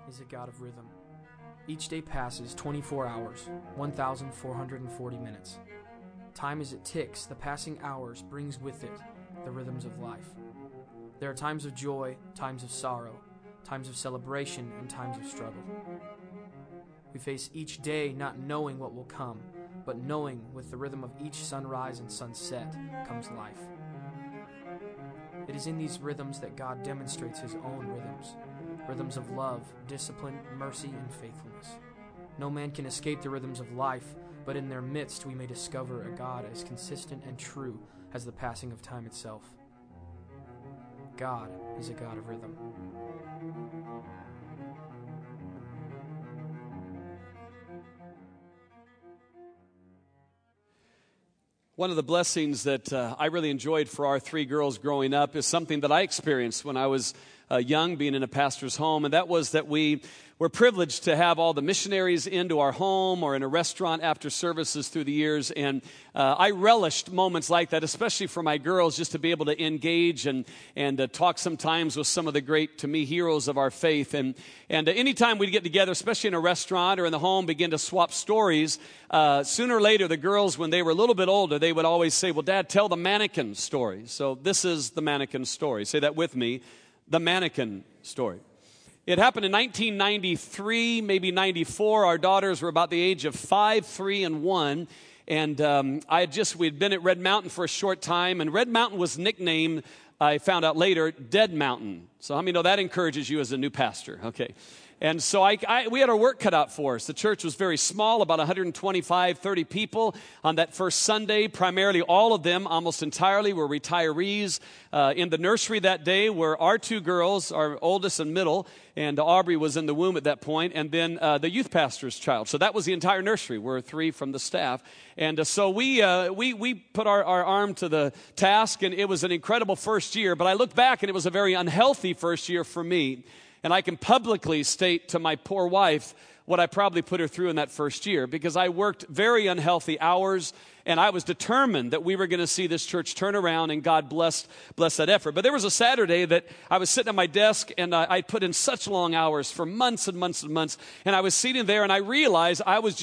is a God of rhythm. Each day passes 24 hours, 1,440 minutes. Time as it ticks, the passing hours brings with it the rhythms of life. There are times of joy, times of sorrow, times of celebration, and times of struggle. We face each day not knowing what will come, but knowing with the rhythm of each sunrise and sunset comes life. It is in these rhythms that God demonstrates His own rhythms, rhythms of love, discipline, mercy, and faithfulness. No man can escape the rhythms of life, but in their midst we may discover a God as consistent and true as the passing of time itself. God is a God of rhythm. One of the blessings that I really enjoyed for our three girls growing up is something that I experienced when I was young, being in a pastor's home, and that was that we were privileged to have all the missionaries into our home or in a restaurant after services through the years, and I relished moments like that, especially for my girls, just to be able to engage and talk sometimes with some of the great, to me, heroes of our faith. And anytime we'd get together, especially in a restaurant or in the home, begin to swap stories, sooner or later, the girls, when they were a little bit older, they would always say, well, Dad, tell the mannequin story. So this is the mannequin story. Say that with me, the mannequin story. It happened in 1993, maybe 94. Our daughters were about the age of 5, 3, and 1. And we'd been at Red Mountain for a short time. And Red Mountain was nicknamed, I found out later, Dead Mountain. So how many know that encourages you as a new pastor? Okay. And so we had our work cut out for us. The church was very small, about 125, 30 people on that first Sunday. Primarily all of them, almost entirely, were retirees. In the nursery that day were our two girls, our oldest and middle, and Aubrey was in the womb at that point, and then the youth pastor's child. So that was the entire nursery. We're three from the staff. And so we put our arm to the task, and it was an incredible first year. But I look back, and it was a very unhealthy first year for me. And I can publicly state to my poor wife what I probably put her through in that first year, because I worked very unhealthy hours, and I was determined that we were going to see this church turn around, and God blessed that effort. But there was a Saturday that I was sitting at my desk, and I put in such long hours for months and months and months, and I was sitting there, and I realized I was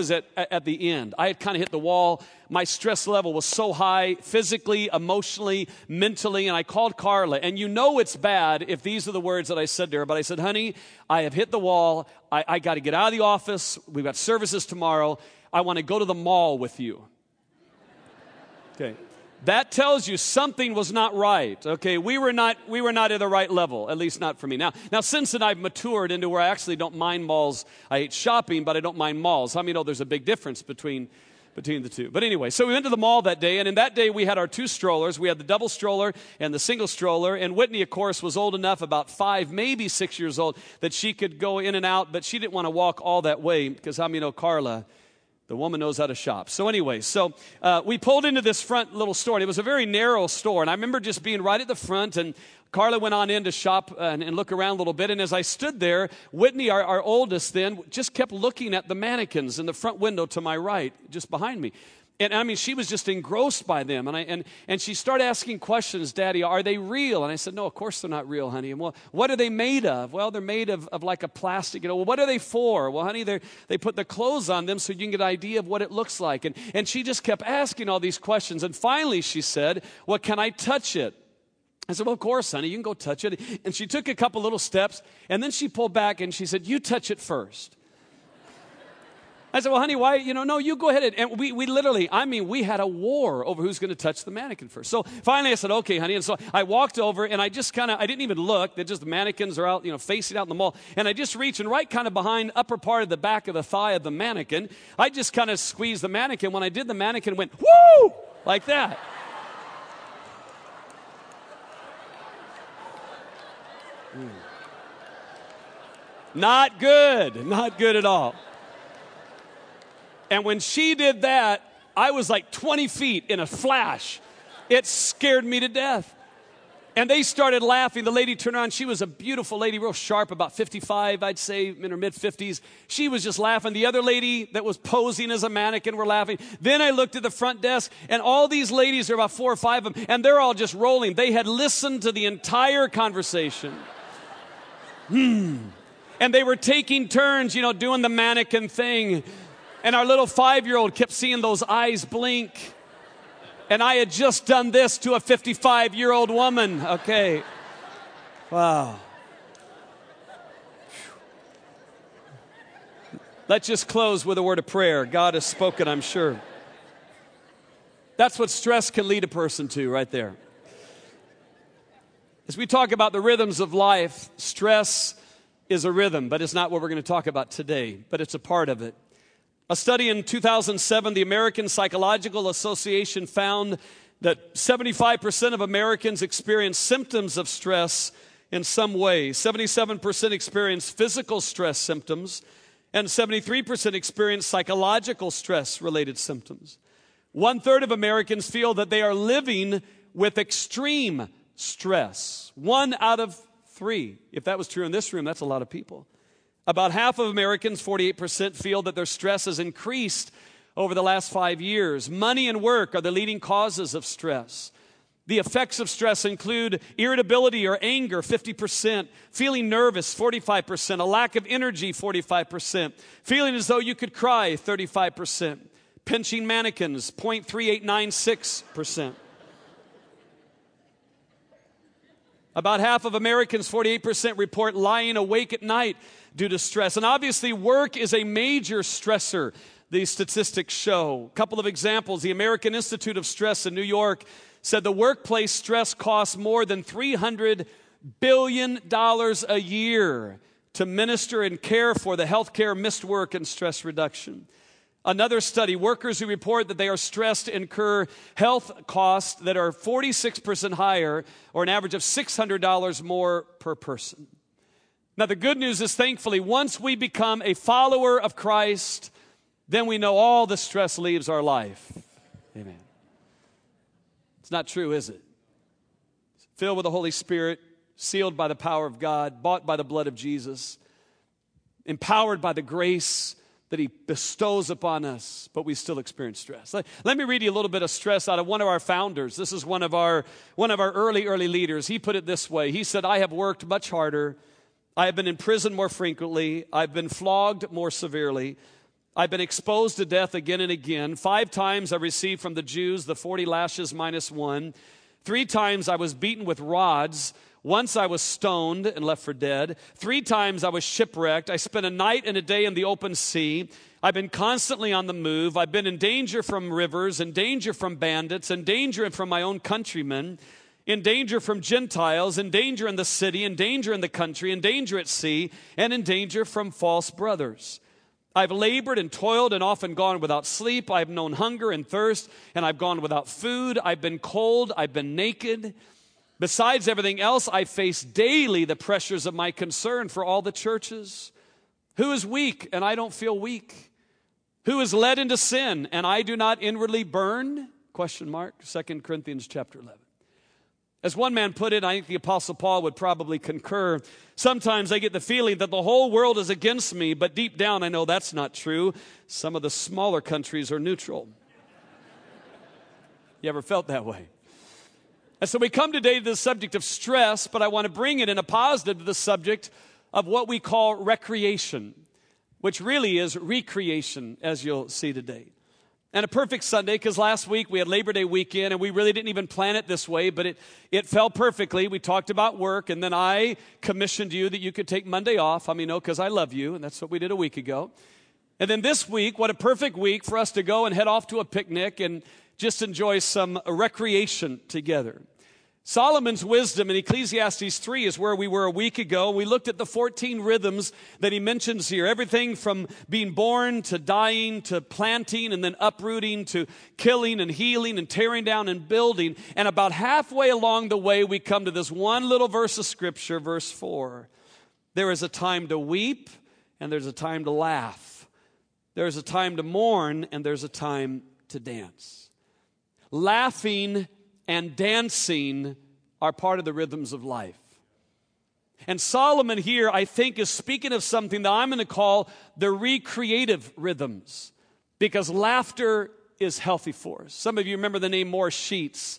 at the end. I had kind of hit the wall. My stress level was so high, physically, emotionally, mentally, and I called Carla. And you know it's bad if these are the words that I said to her, but I said, honey, I have hit the wall. I got to get out of the office. We've got services tomorrow. I want to go to the mall with you. Okay. That tells you something was not right. Okay, we were not at the right level, at least not for me. Now since then I've matured into where I actually don't mind malls. I hate shopping, but I don't mind malls. How many know there's a big difference between the two? But anyway, so we went to the mall that day, and in that day we had our two strollers. We had the double stroller and the single stroller, and Whitney, of course, was old enough, about 5, maybe 6 years old, that she could go in and out, but she didn't want to walk all that way, because how many know Carla? The woman knows how to shop. So anyway, we pulled into this front little store, and it was a very narrow store. And I remember just being right at the front, and Carla went on in to shop and look around a little bit. And as I stood there, Whitney, our oldest then, just kept looking at the mannequins in the front window to my right, just behind me. And I mean, she was just engrossed by them. And she started asking questions, Daddy, are they real? And I said, no, of course they're not real, honey. And well, what are they made of? Well, they're made of like a plastic. Well, what are they for? Well, honey, they put the clothes on them so you can get an idea of what it looks like. And she just kept asking all these questions. And finally she said, well, can I touch it? I said, well, of course, honey, you can go touch it. And she took a couple little steps, and then she pulled back and she said, you touch it first. I said, well, honey, why? No, you go ahead. And we literally, we had a war over who's going to touch the mannequin first. So finally I said, okay, honey. And so I walked over, and I didn't even look. The mannequins are out, facing out in the mall. And I just reached, and right kind of behind upper part of the back of the thigh of the mannequin, I just kind of squeezed the mannequin. When I did, the mannequin went, woo, like that. Not good at all. And when she did that, I was like 20 feet in a flash. It scared me to death. And they started laughing. The lady turned around. She was a beautiful lady, real sharp, about 55, I'd say, in her mid-50s. She was just laughing. The other lady that was posing as a mannequin were laughing. Then I looked at the front desk, and all these ladies, there were about 4 or 5 of them, and they're all just rolling. They had listened to the entire conversation. And they were taking turns, doing the mannequin thing. And our little 5-year-old kept seeing those eyes blink. And I had just done this to a 55-year-old woman. Okay. Wow. Let's just close with a word of prayer. God has spoken, I'm sure. That's what stress can lead a person to right there. As we talk about the rhythms of life, stress is a rhythm, but it's not what we're going to talk about today, but it's a part of it. A study in 2007, the American Psychological Association found that 75% of Americans experience symptoms of stress in some way. 77% experience physical stress symptoms, and 73% experience psychological stress-related symptoms. 1/3 of Americans feel that they are living with extreme stress. 1 out of 3. If that was true in this room, that's a lot of people. About half of Americans, 48%, feel that their stress has increased over the last 5 years. Money and work are the leading causes of stress. The effects of stress include irritability or anger, 50%, feeling nervous, 45%, a lack of energy, 45%, feeling as though you could cry, 35%, pinching mannequins, 0.3896%. About half of Americans, 48%, report lying awake at night due to stress. And obviously, work is a major stressor, these statistics show. A couple of examples. The American Institute of Stress in New York said the workplace stress costs more than $300 billion a year to minister and care for the healthcare, missed work, and stress reduction. Another study, workers who report that they are stressed incur health costs that are 46% higher, or an average of $600 more per person. Now, the good news is, thankfully, once we become a follower of Christ, then we know all the stress leaves our life. Amen. It's not true, is it? Filled with the Holy Spirit, sealed by the power of God, bought by the blood of Jesus, empowered by the grace that He bestows upon us, but we still experience stress. Let me read you a little bit of stress out of one of our founders. This is one of our early leaders. He put it this way. He said, "I have worked much harder. I have been in prison more frequently. I've been flogged more severely. I've been exposed to death again and again. 5 times I received from the Jews the 40 lashes minus 1. 3 times I was beaten with rods. Once I was stoned and left for dead. 3 times I was shipwrecked. I spent a night and a day in the open sea. I've been constantly on the move. I've been in danger from rivers, in danger from bandits, in danger from my own countrymen, in danger from Gentiles, in danger in the city, in danger in the country, in danger at sea, and in danger from false brothers. I've labored and toiled and often gone without sleep. I've known hunger and thirst, and I've gone without food. I've been cold. I've been naked. Besides everything else, I face daily the pressures of my concern for all the churches. Who is weak, and I don't feel weak? Who is led into sin, and I do not inwardly burn? 2 Corinthians chapter 11. As one man put it, I think the Apostle Paul would probably concur, sometimes I get the feeling that the whole world is against me, but deep down I know that's not true. Some of the smaller countries are neutral. You ever felt that way? And so we come today to the subject of stress, but I want to bring it in a positive to the subject of what we call recreation, which really is recreation, as you'll see today. And a perfect Sunday, because last week we had Labor Day weekend, and we really didn't even plan it this way, but it fell perfectly. We talked about work, and then I commissioned you that you could take Monday off. I mean, no, because I love you, and that's what we did a week ago. And then this week, what a perfect week for us to go and head off to a picnic and just enjoy some recreation together. Solomon's wisdom in Ecclesiastes 3 is where we were a week ago. We looked at the 14 rhythms that he mentions here. Everything from being born to dying to planting and then uprooting to killing and healing and tearing down and building. And about halfway along the way, we come to this one little verse of Scripture, verse 4. There is a time to weep and there's a time to laugh. There's a time to mourn and there's a time to dance. Laughing and dancing are part of the rhythms of life. And Solomon here, I think, is speaking of something that I'm going to call the recreative rhythms, because laughter is healthy for us. Some of you remember the name Morris Sheets,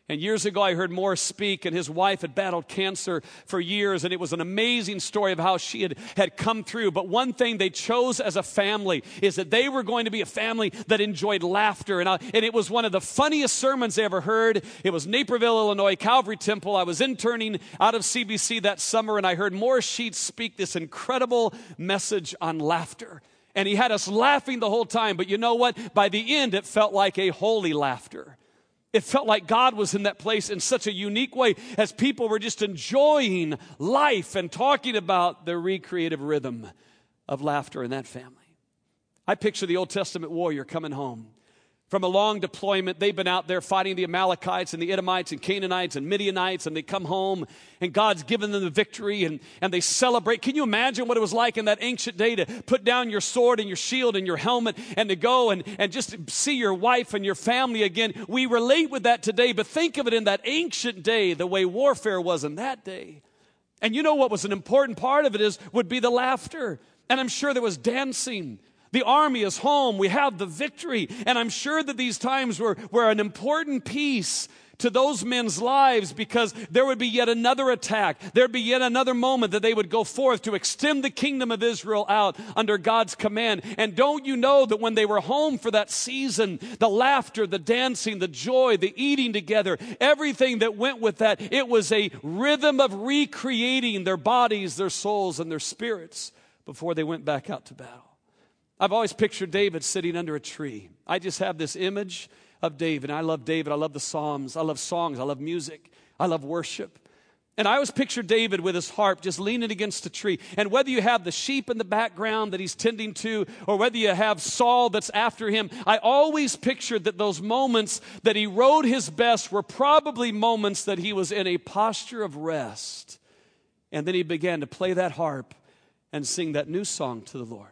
And years ago, I heard Morris speak, and his wife had battled cancer for years, and it was an amazing story of how she had come through. But one thing they chose as a family is that they were going to be a family that enjoyed laughter. And it was one of the funniest sermons they ever heard. It was Naperville, Illinois, Calvary Temple. I was interning out of CBC that summer, and I heard Morris Sheets speak this incredible message on laughter. And he had us laughing the whole time. But you know what? By the end, it felt like a holy laughter. It felt like God was in that place in such a unique way as people were just enjoying life and talking about the recreative rhythm of laughter in that family. I picture the Old Testament warrior coming home from a long deployment. They've been out there fighting the Amalekites and the Edomites and Canaanites and Midianites, and they come home and God's given them the victory and they celebrate. Can you imagine what it was like in that ancient day to put down your sword and your shield and your helmet and to go and just see your wife and your family again? We relate with that today, but think of it in that ancient day, the way warfare was in that day. And you know what was an important part of it would be the laughter. And I'm sure there was dancing. The army is home. We have the victory. And I'm sure that these times were an important piece to those men's lives because there would be yet another attack. There'd be yet another moment that they would go forth to extend the kingdom of Israel out under God's command. And don't you know that when they were home for that season, the laughter, the dancing, the joy, the eating together, everything that went with that, it was a rhythm of recreating their bodies, their souls, and their spirits before they went back out to battle. I've always pictured David sitting under a tree. I just have this image of David. I love David. I love the Psalms. I love songs. I love music. I love worship. And I always picture David with his harp just leaning against a tree. And whether you have the sheep in the background that he's tending to, or whether you have Saul that's after him, I always pictured that those moments that he wrote his best were probably moments that he was in a posture of rest. And then he began to play that harp and sing that new song to the Lord.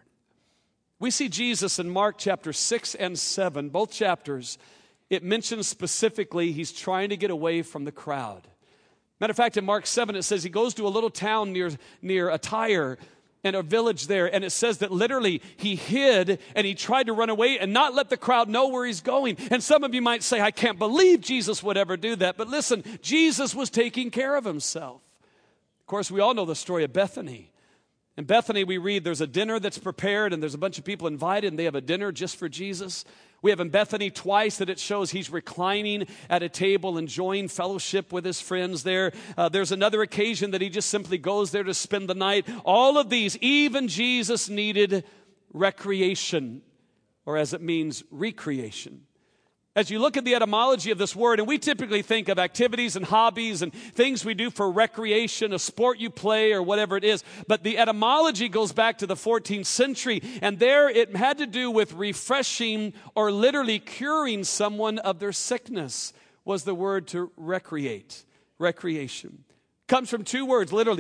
We see Jesus in Mark chapter 6 and 7, both chapters. It mentions specifically he's trying to get away from the crowd. Matter of fact, in Mark 7, it says he goes to a little town near Tyre and a village there. And it says that literally he hid and he tried to run away and not let the crowd know where he's going. And some of you might say, I can't believe Jesus would ever do that. But listen, Jesus was taking care of himself. Of course, we all know the story of Bethany. In Bethany, we read there's a dinner that's prepared and there's a bunch of people invited and they have a dinner just for Jesus. We have in Bethany twice that it shows he's reclining at a table, enjoying fellowship with his friends there. There's another occasion that he just simply goes there to spend the night. All of these, even Jesus needed recreation, or as it means, recreation. As you look at the etymology of this word, and we typically think of activities and hobbies and things we do for recreation, a sport you play or whatever it is, but the etymology goes back to the 14th century, and there it had to do with refreshing or literally curing someone of their sickness was the word to recreate, recreation. Comes from two words, literally,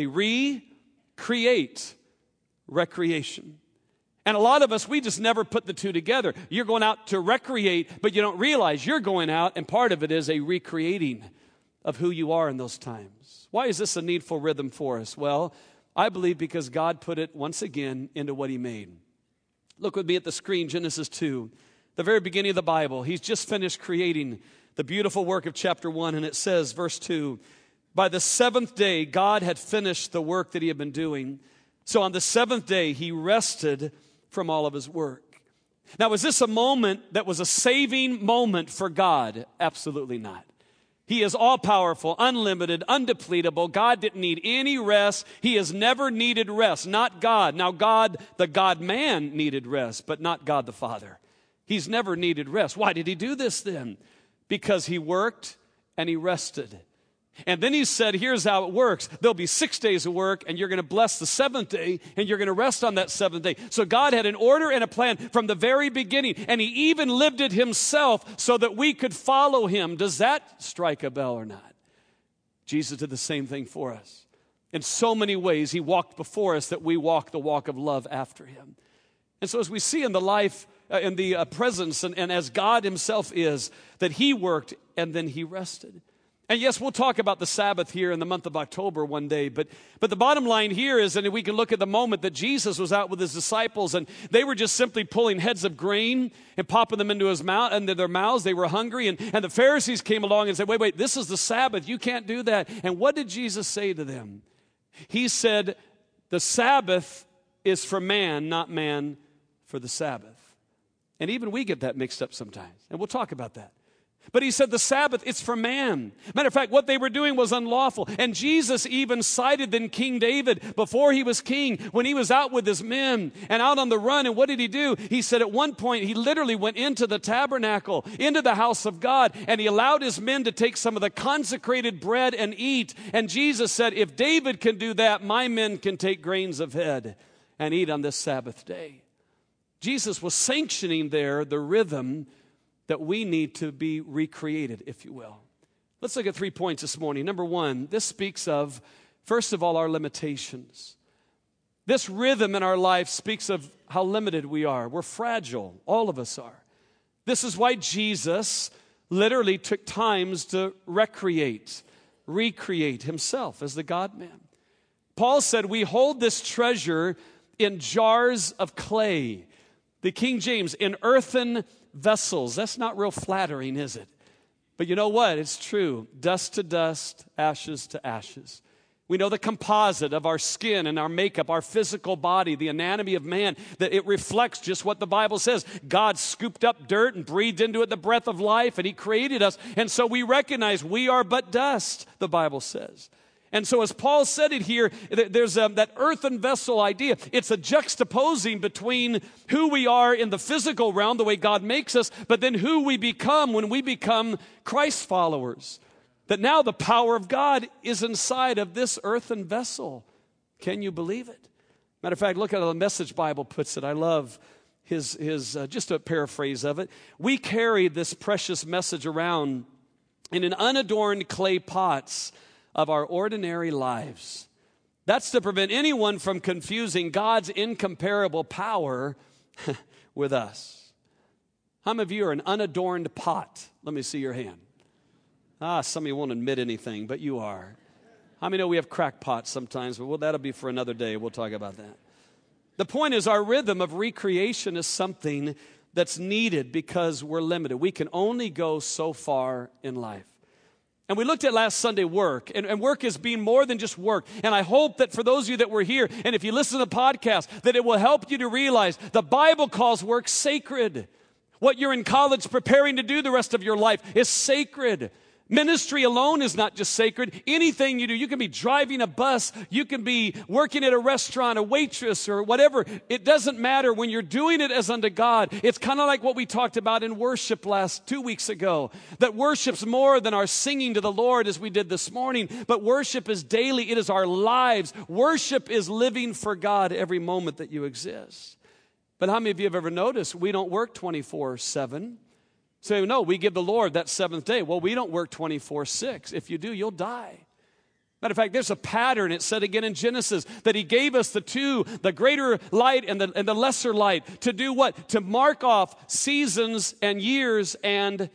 recreate, recreation. And a lot of us, we just never put the two together. You're going out to recreate, but you don't realize you're going out, and part of it is a recreating of who you are in those times. Why is this a needful rhythm for us? Well, I believe because God put it once again into what he made. Look with me at the screen, Genesis 2, the very beginning of the Bible. He's just finished creating the beautiful work of chapter 1, and it says, verse 2, by the seventh day, God had finished the work that he had been doing. So on the seventh day, he rested from all of his work. Now, was this a moment that was a saving moment for God? Absolutely not. He is all-powerful, unlimited, undepletable. God didn't need any rest. He has never needed rest, not God. Now, God, the God-man, needed rest, but not God the Father. He's never needed rest. Why did he do this then? Because he worked and he rested. And then he said, here's how it works. There'll be 6 days of work, and you're going to bless the seventh day, and you're going to rest on that seventh day. So God had an order and a plan from the very beginning, and he even lived it himself so that we could follow him. Does that strike a bell or not? Jesus did the same thing for us. In so many ways, he walked before us that we walk the walk of love after him. And so as we see in the life, in the presence, and as God himself is, that he worked and then he rested. And yes, we'll talk about the Sabbath here in the month of October one day, but the bottom line here is, and we can look at the moment that Jesus was out with his disciples, and they were just simply pulling heads of grain and popping them into their mouths. They were hungry, and the Pharisees came along and said, wait, this is the Sabbath. You can't do that. And what did Jesus say to them? He said, the Sabbath is for man, not man for the Sabbath. And even we get that mixed up sometimes, and we'll talk about that. But he said the Sabbath, it's for man. Matter of fact, what they were doing was unlawful. And Jesus even cited then King David before he was king, when he was out with his men and out on the run. And what did he do? He said at one point, he literally went into the tabernacle, into the house of God, and he allowed his men to take some of the consecrated bread and eat. And Jesus said, if David can do that, my men can take grains of head and eat on this Sabbath day. Jesus was sanctioning there the rhythm that we need to be recreated, if you will. Let's look at 3 points this morning. Number one, this speaks of, first of all, our limitations. This rhythm in our life speaks of how limited we are. We're fragile. All of us are. This is why Jesus literally took times to recreate himself as the God-man. Paul said, we hold this treasure in jars of clay. The King James, in earthen vessels. That's not real flattering, is it? But you know what? It's true. Dust to dust, ashes to ashes. We know the composite of our skin and our makeup, our physical body, the anatomy of man, that it reflects just what the Bible says. God scooped up dirt and breathed into it the breath of life, and he created us. And so we recognize we are but dust, the Bible says. And so as Paul said it here, there's that earthen vessel idea. It's a juxtaposing between who we are in the physical realm, the way God makes us, but then who we become when we become Christ followers. That now the power of God is inside of this earthen vessel. Can you believe it? Matter of fact, look at how the Message Bible puts it. I love his just a paraphrase of it. We carry this precious message around in an unadorned clay pots of our ordinary lives. That's to prevent anyone from confusing God's incomparable power with us. How many of you are an unadorned pot? Let me see your hand. Some of you won't admit anything, but you are. How many know we have crackpots sometimes? But that'll be for another day. We'll talk about that. The point is, our rhythm of recreation is something that's needed because we're limited. We can only go so far in life. And we looked at last Sunday work, and work is being more than just work. And I hope that for those of you that were here, and if you listen to the podcast, that it will help you to realize the Bible calls work sacred. What you're in college preparing to do the rest of your life is sacred. Ministry alone is not just sacred. Anything you do, you can be driving a bus, you can be working at a restaurant, a waitress or whatever. It doesn't matter when you're doing it as unto God. It's kind of like what we talked about in worship 2 weeks ago. That worship's more than our singing to the Lord as we did this morning, but worship is daily. It is our lives. Worship is living for God every moment that you exist. But how many of you have ever noticed we don't work 24/7? So no, we give the Lord that seventh day. Well, we don't work 24/6. If you do, you'll die. Matter of fact, there's a pattern. It said again in Genesis that he gave us the greater light and the lesser light. To do what? To mark off seasons and years and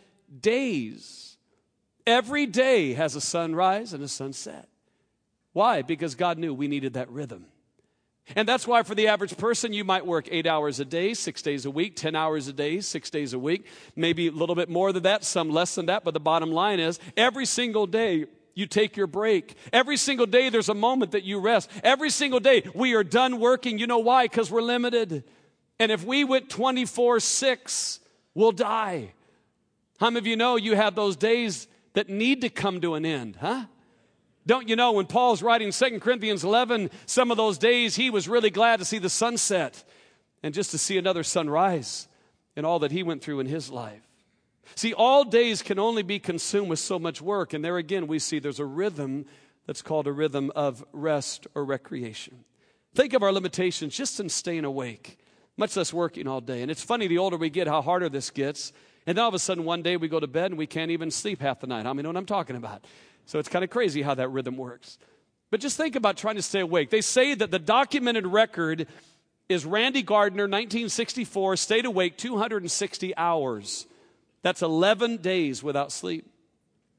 days. Every day has a sunrise and a sunset. Why? Because God knew we needed that rhythm. And that's why for the average person, you might work 8 hours a day, 6 days a week, 10 hours a day, 6 days a week, maybe a little bit more than that, some less than that. But the bottom line is every single day you take your break. Every single day there's a moment that you rest. Every single day we are done working. You know why? Because we're limited. And if we went 24/6, we'll die. How many of you know you have those days that need to come to an end, huh? Don't you know when Paul's writing 2 Corinthians 11, some of those days he was really glad to see the sunset and just to see another sunrise and all that he went through in his life. See, all days can only be consumed with so much work. And there again we see there's a rhythm that's called a rhythm of rest or recreation. Think of our limitations just in staying awake, much less working all day. And it's funny, the older we get, how harder this gets. And then all of a sudden one day we go to bed and we can't even sleep half the night. How many know what I'm talking about? So it's kind of crazy how that rhythm works. But just think about trying to stay awake. They say that the documented record is Randy Gardner, 1964, stayed awake 260 hours. That's 11 days without sleep.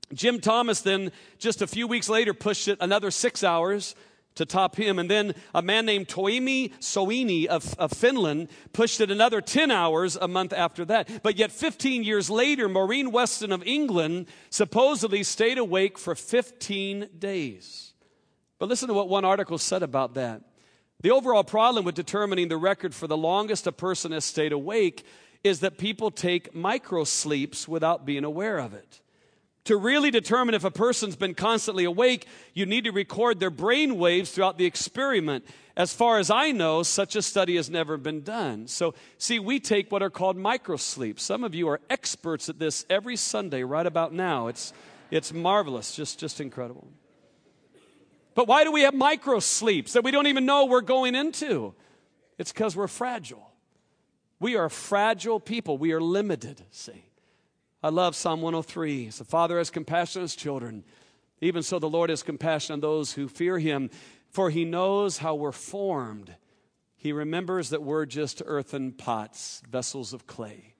Jim Thomas then, just a few weeks later, pushed it another 6 hours to top him. And then a man named Toimi Soini of Finland pushed it another 10 hours a month after that. But yet 15 years later, Maureen Weston of England supposedly stayed awake for 15 days. But listen to what one article said about that. The overall problem with determining the record for the longest a person has stayed awake is that people take micro sleeps without being aware of it. To really determine if a person's been constantly awake, you need to record their brain waves throughout the experiment. As far as I know, such a study has never been done. So, see, we take what are called microsleeps. Some of you are experts at this every Sunday right about now. It's marvelous, just incredible. But why do we have microsleeps that we don't even know we're going into? It's because we're fragile. We are fragile people. We are limited, see. I love Psalm 103. The Father has compassion on his children. Even so, the Lord has compassion on those who fear him. For he knows how we're formed. He remembers that we're just earthen pots, vessels of clay.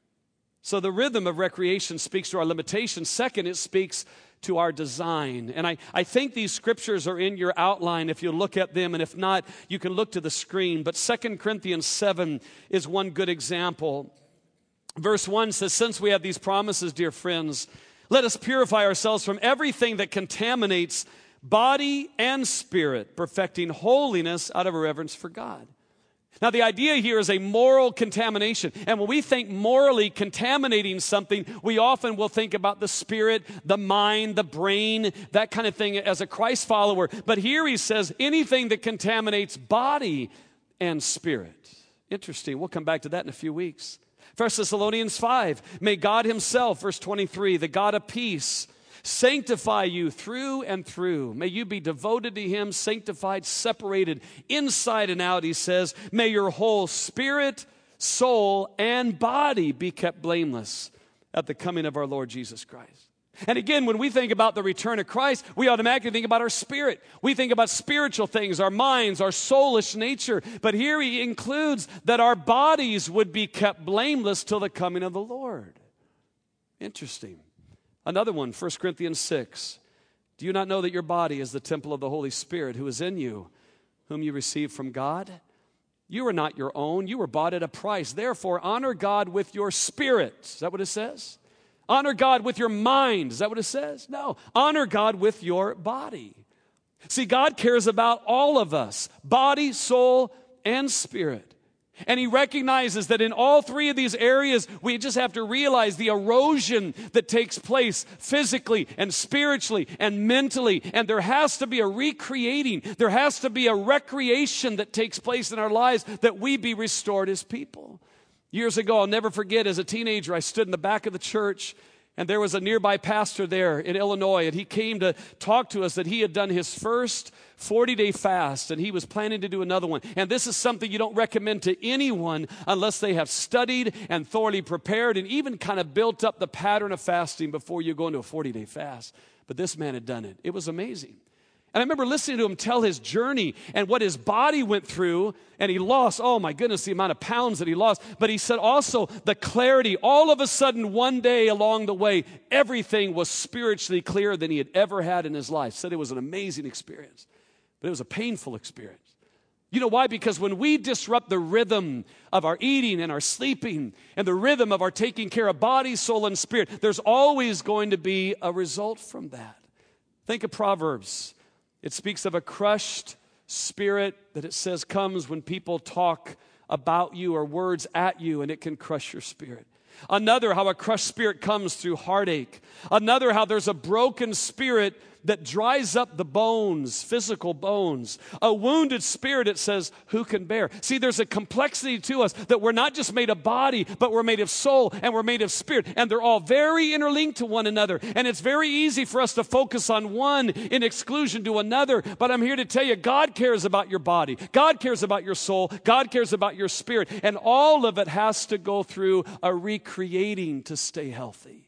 So the rhythm of recreation speaks to our limitations. Second, it speaks to our design. And I think these scriptures are in your outline if you look at them. And if not, you can look to the screen. But 2 Corinthians 7 is one good example. Verse 1 says, since we have these promises, dear friends, let us purify ourselves from everything that contaminates body and spirit, perfecting holiness out of a reverence for God. Now, the idea here is a moral contamination. And when we think morally contaminating something, we often will think about the spirit, the mind, the brain, that kind of thing as a Christ follower. But here he says anything that contaminates body and spirit. Interesting. We'll come back to that in a few weeks. 1 Thessalonians 5, may God himself, verse 23, the God of peace, sanctify you through and through. May you be devoted to him, sanctified, separated, inside and out, he says. May your whole spirit, soul, and body be kept blameless at the coming of our Lord Jesus Christ. And again, when we think about the return of Christ, we automatically think about our spirit. We think about spiritual things, our minds, our soulish nature. But here he includes that our bodies would be kept blameless till the coming of the Lord. Interesting. Another one, 1 Corinthians 6. Do you not know that your body is the temple of the Holy Spirit who is in you, whom you received from God? You are not your own. You were bought at a price. Therefore, honor God with your spirit. Is that what it says? Honor God with your mind. Is that what it says? No. Honor God with your body. See, God cares about all of us, body, soul, and spirit. And he recognizes that in all three of these areas, we just have to realize the erosion that takes place physically and spiritually and mentally. And there has to be a recreating. There has to be a recreation that takes place in our lives that we be restored as people. Years ago, I'll never forget, as a teenager, I stood in the back of the church, and there was a nearby pastor there in Illinois, and he came to talk to us that he had done his first 40-day fast, and he was planning to do another one. And this is something you don't recommend to anyone unless they have studied and thoroughly prepared and even kind of built up the pattern of fasting before you go into a 40-day fast. But this man had done it. It was amazing. And I remember listening to him tell his journey and what his body went through, and he lost, oh my goodness, the amount of pounds that he lost. But he said also the clarity. All of a sudden, one day along the way, everything was spiritually clearer than he had ever had in his life. Said it was an amazing experience, but it was a painful experience. You know why? Because when we disrupt the rhythm of our eating and our sleeping and the rhythm of our taking care of body, soul, and spirit, there's always going to be a result from that. Think of Proverbs. It speaks of a crushed spirit that it says comes when people talk about you or words at you, and it can crush your spirit. Another, how a crushed spirit comes through heartache. Another, how there's a broken spirit that dries up the bones, physical bones. A wounded spirit, it says, who can bear? See, there's a complexity to us that we're not just made of body, but we're made of soul and we're made of spirit. And they're all very interlinked to one another. And it's very easy for us to focus on one in exclusion to another. But I'm here to tell you, God cares about your body. God cares about your soul. God cares about your spirit. And all of it has to go through a recreating to stay healthy.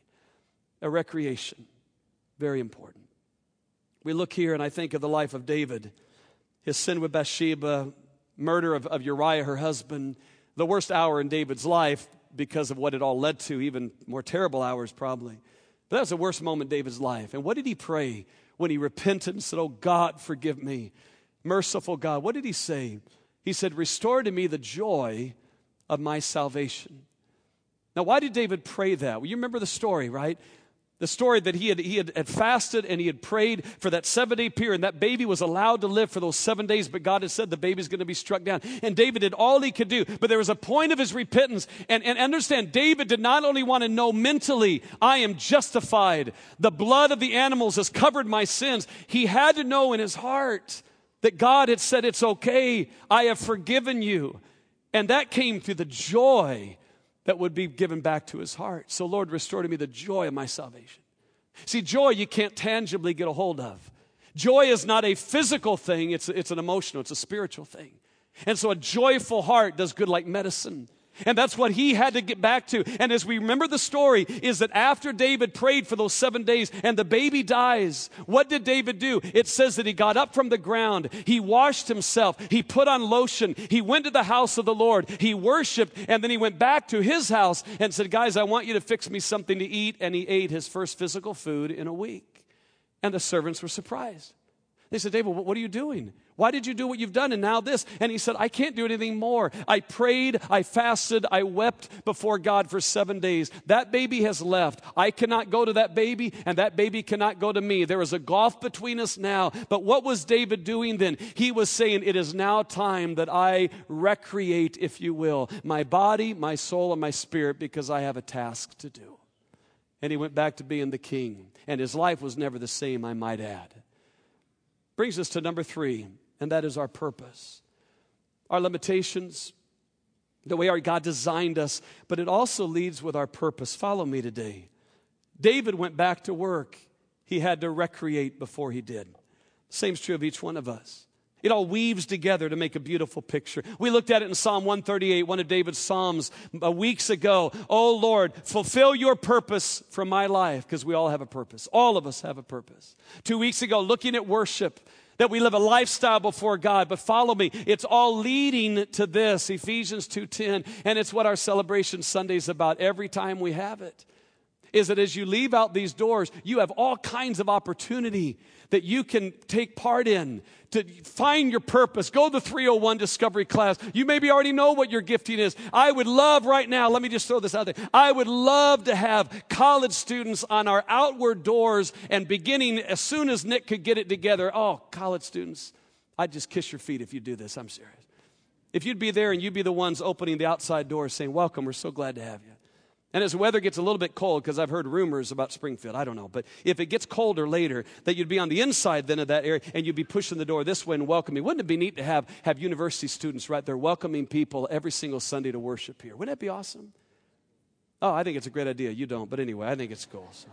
A recreation. Very important. We look here and I think of the life of David, his sin with Bathsheba, murder of Uriah, her husband, the worst hour in David's life because of what it all led to, even more terrible hours probably. But that was the worst moment in David's life. And what did he pray when he repented and said, oh, God, forgive me. Merciful God. What did he say? He said, restore to me the joy of my salvation. Now, why did David pray that? Well, you remember the story, right? The story that he had fasted and he had prayed for that 7-day period. And that baby was allowed to live for those 7 days, but God had said the baby's going to be struck down. And David did all he could do. But there was a point of his repentance. And understand, David did not only want to know mentally, I am justified. The blood of the animals has covered my sins. He had to know in his heart that God had said, it's okay. I have forgiven you. And that came through the joy that would be given back to his heart. So, Lord, restore to me the joy of my salvation. See, joy you can't tangibly get a hold of. Joy is not a physical thing. It's an emotional, it's a spiritual thing. And so a joyful heart does good like medicine. And that's what he had to get back to. And as we remember the story is that after David prayed for those 7 days and the baby dies, what did David do? It says that he got up from the ground. He washed himself. He put on lotion. He went to the house of the Lord. He worshiped. And then he went back to his house and said, guys, I want you to fix me something to eat. And he ate his first physical food in a week. And the servants were surprised. They said, David, what are you doing? Why did you do what you've done and now this? And he said, I can't do anything more. I prayed, I fasted, I wept before God for 7 days. That baby has left. I cannot go to that baby and that baby cannot go to me. There is a gulf between us now. But what was David doing then? He was saying, it is now time that I recreate, if you will, my body, my soul, and my spirit because I have a task to do. And he went back to being the king. And his life was never the same, I might add. Brings us to number 3, and that is our purpose. Our limitations, the way our God designed us, but it also leads with our purpose. Follow me today. David went back to work. He had to recreate before he did. Same's true of each one of us. It all weaves together to make a beautiful picture. We looked at it in Psalm 138, one of David's Psalms weeks ago. Oh Lord, fulfill your purpose for my life, because we all have a purpose. All of us have a purpose. 2 weeks ago, looking at worship, that we live a lifestyle before God. But follow me, it's all leading to this, Ephesians 2:10, and it's what our Celebration Sunday is about every time we have it. Is that as you leave out these doors, you have all kinds of opportunity that you can take part in to find your purpose. Go to the 301 Discovery class. You maybe already know what your gifting is. I would love right now, let me just throw this out there. I would love to have college students on our outward doors and beginning as soon as Nick could get it together. Oh, college students, I'd just kiss your feet if you do this. I'm serious. If you'd be there and you'd be the ones opening the outside doors saying, welcome, we're so glad to have you. And as the weather gets a little bit cold, because I've heard rumors about Springfield, I don't know, but if it gets colder later, that you'd be on the inside then of that area, and you'd be pushing the door this way and welcoming. Wouldn't it be neat to have university students right there welcoming people every single Sunday to worship here? Wouldn't that be awesome? Oh, I think it's a great idea. You don't, but anyway, I think it's cool. So.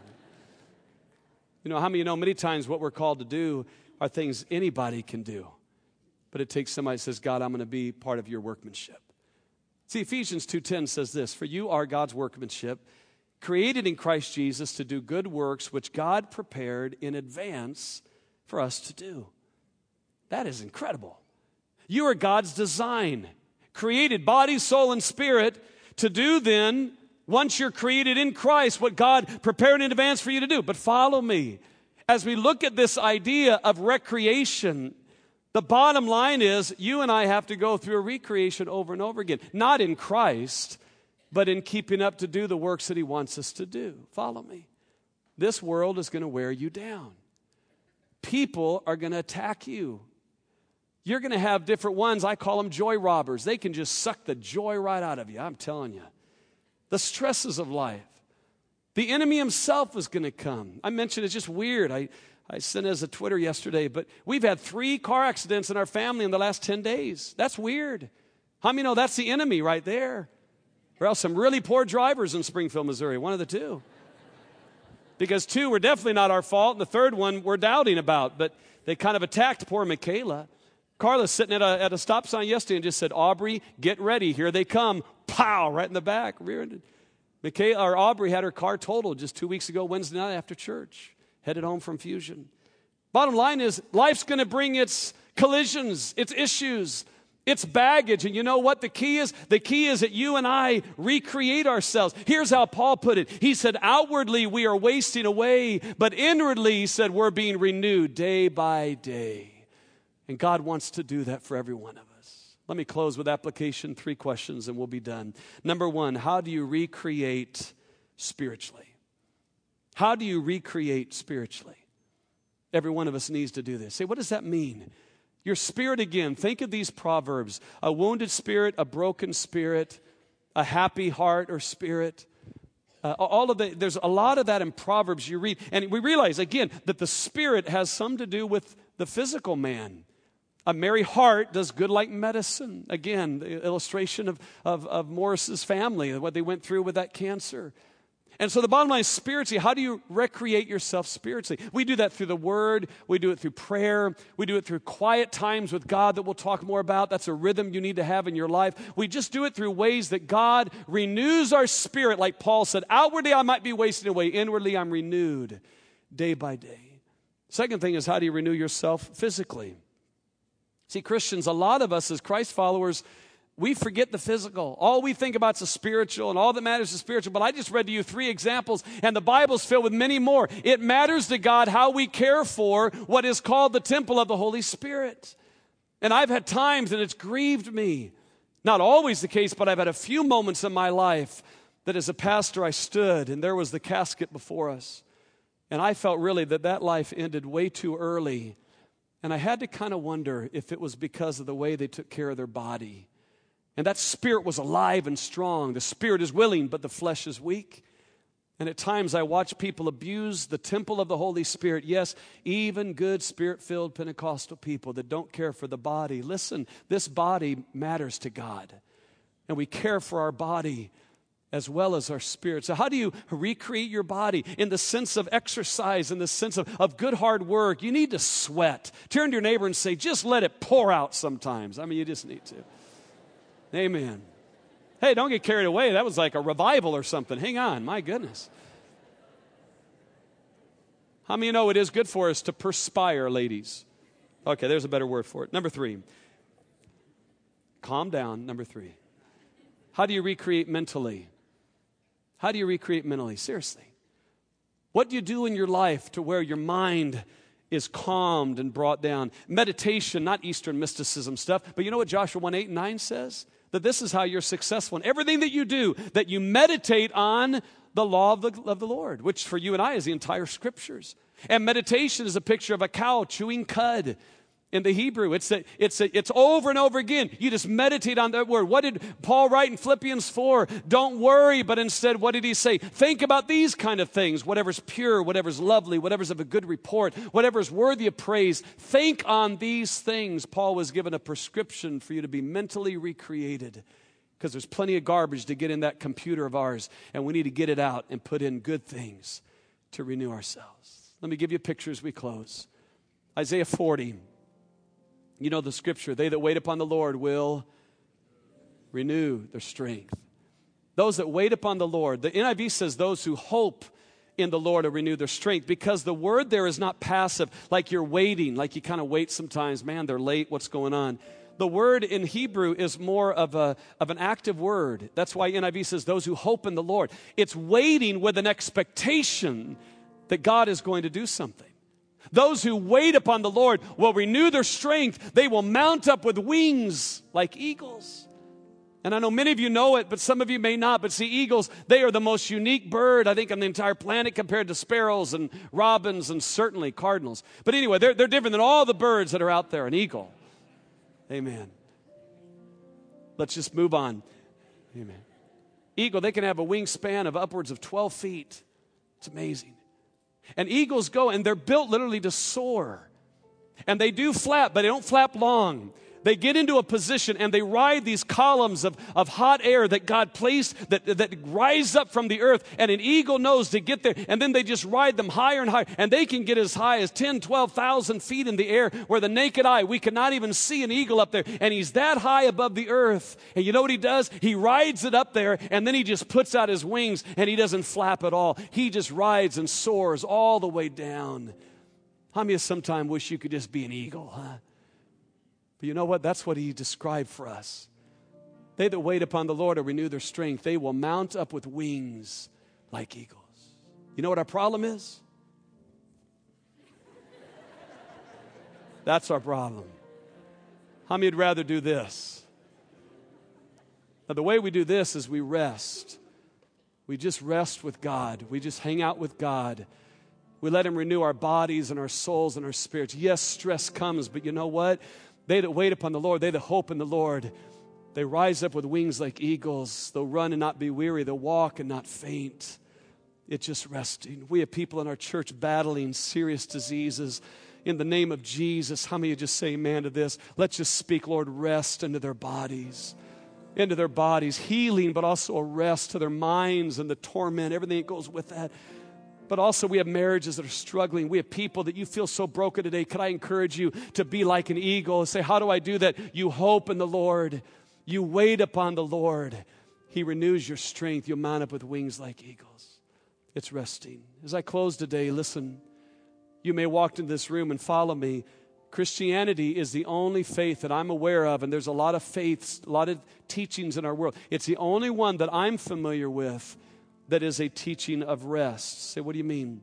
You know, how many many times what we're called to do are things anybody can do, but it takes somebody who says, God, I'm going to be part of your workmanship. See, Ephesians 2:10 says this, for you are God's workmanship, created in Christ Jesus to do good works, which God prepared in advance for us to do. That is incredible. You are God's design, created body, soul, and spirit to do then, once you're created in Christ, what God prepared in advance for you to do. But follow me. As we look at this idea of recreation, the bottom line is you and I have to go through a recreation over and over again. Not in Christ, but in keeping up to do the works that he wants us to do. Follow me. This world is going to wear you down. People are going to attack you. You're going to have different ones. I call them joy robbers. They can just suck the joy right out of you. I'm telling you. The stresses of life. The enemy himself is going to come. I mentioned it's just weird. I sent as a Twitter yesterday, but we've had 3 car accidents in our family in the last 10 days. That's weird. How many know that's the enemy right there? Or else some really poor drivers in Springfield, Missouri, one of the 2. Because 2 were definitely not our fault, and the 3rd one we're doubting about, but they kind of attacked poor Michaela. Carla's sitting at a stop sign yesterday and just said, Aubrey, get ready, here they come. Pow, right in the back. Aubrey had her car totaled just 2 weeks ago, Wednesday night after church. Headed home from Fusion. Bottom line is, life's going to bring its collisions, its issues, It's baggage. And you know what the key is? The key is that you and I recreate ourselves. Here's how Paul put it. He said, outwardly we are wasting away, but inwardly, he said, we're being renewed day by day. And God wants to do that for every one of us. Let me close with application, 3 questions, and we'll be done. Number 1, how do you recreate spiritually? How do you recreate spiritually? Every one of us needs to do this. Say, what does that mean? Your spirit again. Think of these proverbs. A wounded spirit, a broken spirit, a happy heart or spirit. There's a lot of that in Proverbs you read. And we realize, again, that the spirit has some to do with the physical man. A merry heart does good like medicine. Again, the illustration of Morris's family, what they went through with that cancer. And so the bottom line is spiritually, how do you recreate yourself spiritually? We do that through the Word. We do it through prayer. We do it through quiet times with God that we'll talk more about. That's a rhythm you need to have in your life. We just do it through ways that God renews our spirit. Like Paul said, outwardly I might be wasting away. Inwardly I'm renewed day by day. Second thing is, how do you renew yourself physically? See, Christians, a lot of us as Christ followers, we forget the physical. All we think about is the spiritual, and all that matters is spiritual. But I just read to you 3 examples, and the Bible's filled with many more. It matters to God how we care for what is called the temple of the Holy Spirit. And I've had times, and it's grieved me. Not always the case, but I've had a few moments in my life that as a pastor I stood, and there was the casket before us. And I felt really that life ended way too early. And I had to kind of wonder if it was because of the way they took care of their body. And that spirit was alive and strong. The spirit is willing, but the flesh is weak. And at times I watch people abuse the temple of the Holy Spirit. Yes, even good spirit-filled Pentecostal people that don't care for the body. Listen, this body matters to God. And we care for our body as well as our spirit. So how do you recreate your body? In the sense of exercise, in the sense of good hard work. You need to sweat. Turn to your neighbor and say, just let it pour out sometimes. I mean, you just need to. Amen. Hey, don't get carried away. That was like a revival or something. Hang on, my goodness. How many of you know it is good for us to perspire, ladies? Okay, there's a better word for it. Number 3. Calm down, number 3. How do you recreate mentally? How do you recreate mentally? Seriously. What do you do in your life to where your mind is calmed and brought down? Meditation, not Eastern mysticism stuff, but you know what Joshua 1:8 and 9 says? That this is how you're successful in everything that you do, that you meditate on the law of the Lord, which for you and I is the entire Scriptures. And meditation is a picture of a cow chewing cud. In the Hebrew, it's over and over again. You just meditate on that word. What did Paul write in Philippians 4? Don't worry, but instead, what did he say? Think about these kind of things. Whatever's pure, whatever's lovely, whatever's of a good report, whatever's worthy of praise. Think on these things. Paul was given a prescription for you to be mentally recreated, because there's plenty of garbage to get in that computer of ours, and we need to get it out and put in good things to renew ourselves. Let me give you a picture as we close. Isaiah 40. You know the scripture, they that wait upon the Lord will renew their strength. Those that wait upon the Lord, the NIV says those who hope in the Lord will renew their strength, because the word there is not passive, like you're waiting, like you kind of wait sometimes, man, they're late, what's going on? The word in Hebrew is more of an active word. That's why NIV says those who hope in the Lord. It's waiting with an expectation that God is going to do something. Those who wait upon the Lord will renew their strength. They will mount up with wings like eagles. And I know many of you know it, but some of you may not. But see, eagles, they are the most unique bird, I think, on the entire planet compared to sparrows and robins and certainly cardinals. But anyway, they're different than all the birds that are out there, an eagle. Amen. Let's just move on. Amen. Eagle, they can have a wingspan of upwards of 12 feet. It's amazing. And eagles go, and they're built literally to soar. And they do flap, but they don't flap long. They get into a position, and they ride these columns of hot air that God placed that rise up from the earth. And an eagle knows to get there, and then they just ride them higher and higher. And they can get as high as 10, 12,000 feet in the air, where the naked eye, we cannot even see an eagle up there. And he's that high above the earth. And you know what he does? He rides it up there, and then he just puts out his wings, and he doesn't flap at all. He just rides and soars all the way down. How many of you sometime wish you could just be an eagle, huh? But you know what? That's what he described for us. They that wait upon the Lord will renew their strength. They will mount up with wings like eagles. You know what our problem is? That's our problem. How many would rather do this? Now, the way we do this is we rest. We just rest with God. We just hang out with God. We let him renew our bodies and our souls and our spirits. Yes, stress comes, but you know what? They that wait upon the Lord, they that hope in the Lord, they rise up with wings like eagles. They'll run and not be weary. They'll walk and not faint. It's just resting. We have people in our church battling serious diseases. In the name of Jesus, how many of you just say amen to this? Let's just speak, Lord, rest into their bodies. Into their bodies. Healing, but also a rest to their minds and the torment, everything that goes with that. But also we have marriages that are struggling. We have people that you feel so broken today. Could I encourage you to be like an eagle and say, how do I do that? You hope in the Lord. You wait upon the Lord. He renews your strength. You'll mount up with wings like eagles. It's resting. As I close today, listen. You may walk into this room and follow me. Christianity is the only faith that I'm aware of, and there's a lot of faiths, a lot of teachings in our world. It's the only one that I'm familiar with that is a teaching of rest. Say, what do you mean?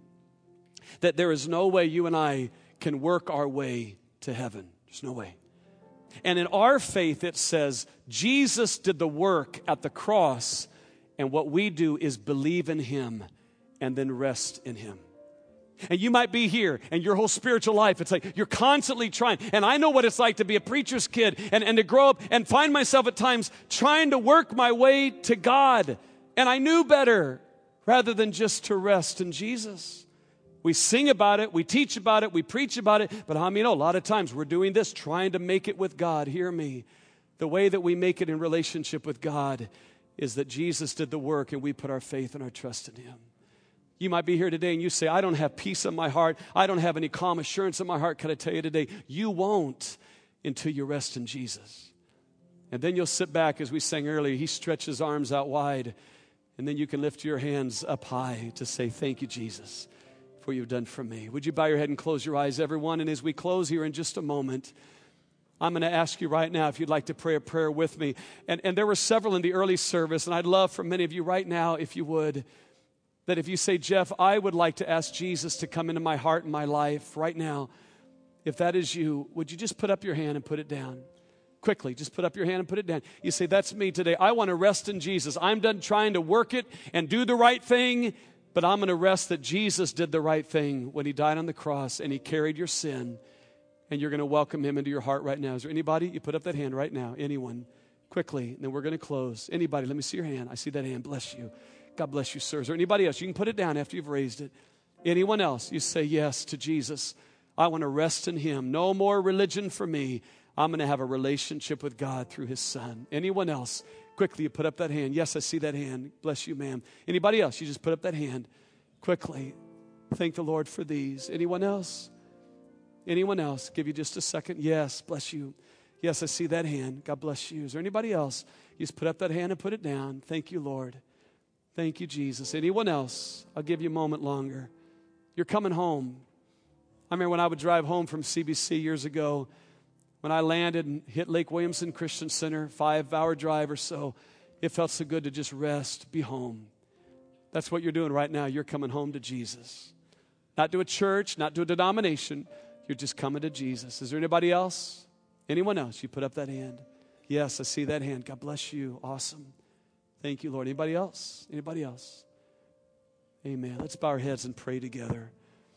That there is no way you and I can work our way to heaven. There's no way. And in our faith, it says Jesus did the work at the cross, and what we do is believe in him and then rest in him. And you might be here and your whole spiritual life, it's like you're constantly trying. And I know what it's like to be a preacher's kid and to grow up and find myself at times trying to work my way to God. And I knew better rather than just to rest in Jesus. We sing about it, we teach about it, we preach about it. But how many know a lot of times we're doing this, trying to make it with God. Hear me. The way that we make it in relationship with God is that Jesus did the work and we put our faith and our trust in him. You might be here today and you say, I don't have peace in my heart. I don't have any calm assurance in my heart. Can I tell you today? You won't until you rest in Jesus. And then you'll sit back, as we sang earlier. He stretches his arms out wide. And then you can lift your hands up high to say, thank you, Jesus, for what you've done for me. Would you bow your head and close your eyes, everyone? And as we close here in just a moment, I'm going to ask you right now if you'd like to pray a prayer with me. And there were several in the early service, and I'd love for many of you right now, if you would, that if you say, Jeff, I would like to ask Jesus to come into my heart and my life right now. If that is you, would you just put up your hand and put it down? Quickly, just put up your hand and put it down. You say, that's me today. I want to rest in Jesus. I'm done trying to work it and do the right thing, but I'm going to rest that Jesus did the right thing when he died on the cross and he carried your sin, and you're going to welcome him into your heart right now. Is there anybody? You put up that hand right now. Anyone? Quickly, and then we're going to close. Anybody? Let me see your hand. I see that hand. Bless you. God bless you, sir. Is there anybody else? You can put it down after you've raised it. Anyone else? You say yes to Jesus. I want to rest in him. No more religion for me. I'm going to have a relationship with God through his son. Anyone else? Quickly, you put up that hand. Yes, I see that hand. Bless you, ma'am. Anybody else? You just put up that hand. Quickly. Thank the Lord for these. Anyone else? Anyone else? Give you just a second. Yes, bless you. Yes, I see that hand. God bless you. Is there anybody else? You just put up that hand and put it down. Thank you, Lord. Thank you, Jesus. Anyone else? I'll give you a moment longer. You're coming home. I remember when I would drive home from CBC years ago, when I landed and hit Lake Williamson Christian Center, 5-hour drive or so, it felt so good to just rest, be home. That's what you're doing right now. You're coming home to Jesus. Not to a church, not to a denomination. You're just coming to Jesus. Is there anybody else? Anyone else? You put up that hand. Yes, I see that hand. God bless you. Awesome. Thank you, Lord. Anybody else? Anybody else? Amen. Let's bow our heads and pray together.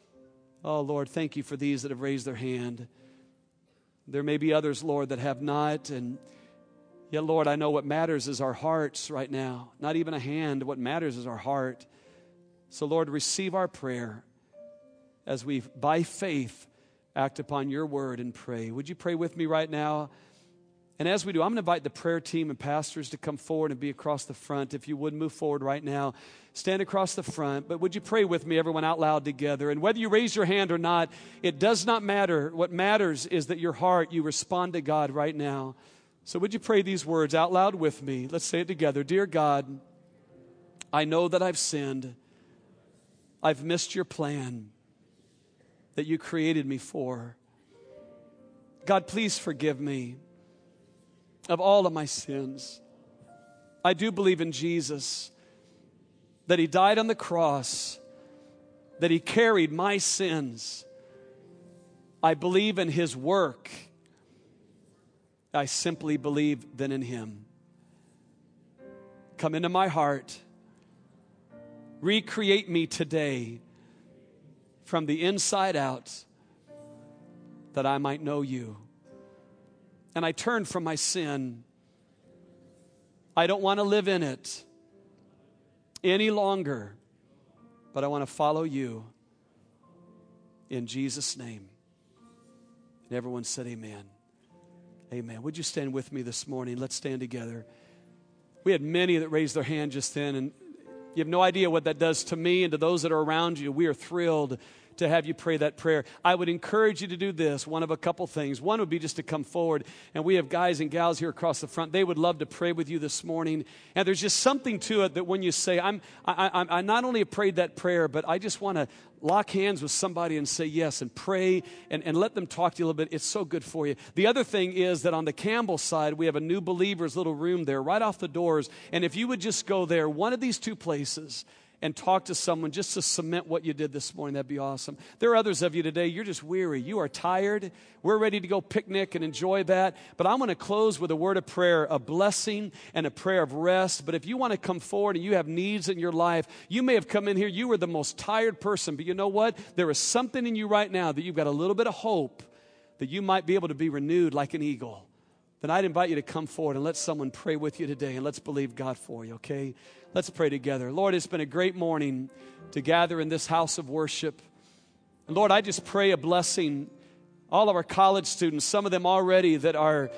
Oh, Lord, thank you for these that have raised their hand. There may be others, Lord, that have not. And yet, Lord, I know what matters is our hearts right now. Not even a hand. What matters is our heart. So, Lord, receive our prayer as we, by faith, act upon your word and pray. Would you pray with me right now? And as we do, I'm going to invite the prayer team and pastors to come forward and be across the front. If you would, move forward right now. Stand across the front. But would you pray with me, everyone, out loud together? And whether you raise your hand or not, it does not matter. What matters is that your heart, you respond to God right now. So would you pray these words out loud with me? Let's say it together. Dear God, I know that I've sinned. I've missed your plan that you created me for. God, please forgive me of all of my sins. I do believe in Jesus, that He died on the cross, that He carried my sins. I believe in His work. I simply believe then in Him. Come into my heart. Recreate me today from the inside out, that I might know You. And I turn from my sin. I don't want to live in it any longer, but I want to follow You. In Jesus' name. And everyone said amen. Amen. Would you stand with me this morning? Let's stand together. We had many that raised their hand just then, and you have no idea what that does to me and to those that are around you. We are thrilled to have you pray that prayer. I would encourage you to do this, one of a couple things. One would be just to come forward, and we have guys and gals here across the front. They would love to pray with you this morning. And there's just something to it that when you say, I not only have prayed that prayer, but I just want to lock hands with somebody and say yes and pray and let them talk to you a little bit. It's so good for you. The other thing is that on the Campbell side, we have a new believers little room there right off the doors. And if you would just go there, one of these two places, and talk to someone just to cement what you did this morning, that'd be awesome. There are others of you today, you're just weary. You are tired. We're ready to go picnic and enjoy that. But I'm going to close with a word of prayer, a blessing and a prayer of rest. But if you want to come forward and you have needs in your life, you may have come in here, you were the most tired person. But you know what? There is something in you right now that you've got a little bit of hope that you might be able to be renewed like an eagle. Then I'd invite you to come forward and let someone pray with you today, and let's believe God for you, okay? Let's pray together. Lord, it's been a great morning to gather in this house of worship. And Lord, I just pray a blessing. All of our college students, some of them already that are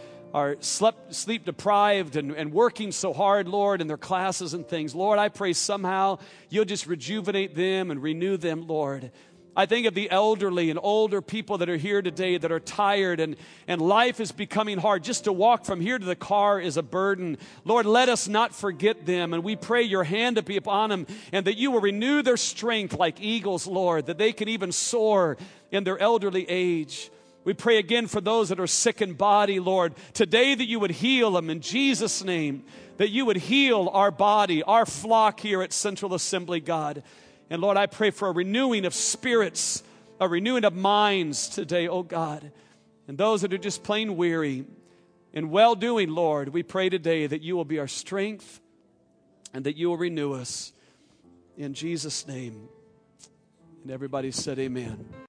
sleep deprived and working so hard, Lord, in their classes and things. Lord, I pray somehow You'll just rejuvenate them and renew them, Lord. I think of the elderly and older people that are here today that are tired and life is becoming hard. Just to walk from here to the car is a burden. Lord, let us not forget them, and we pray Your hand to be upon them and that You will renew their strength like eagles, Lord, that they can even soar in their elderly age. We pray again for those that are sick in body, Lord, today that You would heal them in Jesus' name, that You would heal our body, our flock here at Central Assembly, God. And Lord, I pray for a renewing of spirits, a renewing of minds today, oh God. And those that are just plain weary in well-doing, Lord, we pray today that You will be our strength and that You will renew us. In Jesus' name. And everybody said amen.